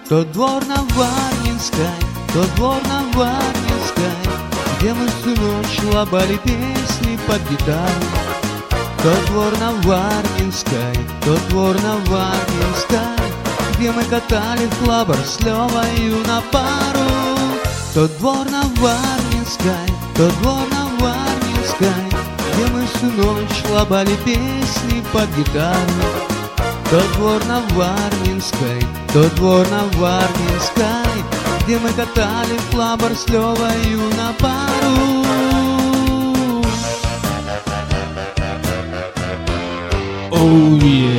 Тот двор на Варнинской, тот двор на Варнинской, где мы всю ночь лобали песни под гитару. Тот двор на Варнинской, тот двор на Варнинской, где мы катали флаббер с Левою на пару. Тот двор на Варнинской, тот двор на Варнинской, где мы всю ночь лобали песни под гитару. Тот двор на Варнинской, тот двор на Варнинской, где мы катали флаббер с Левою на пару. Oh yeah.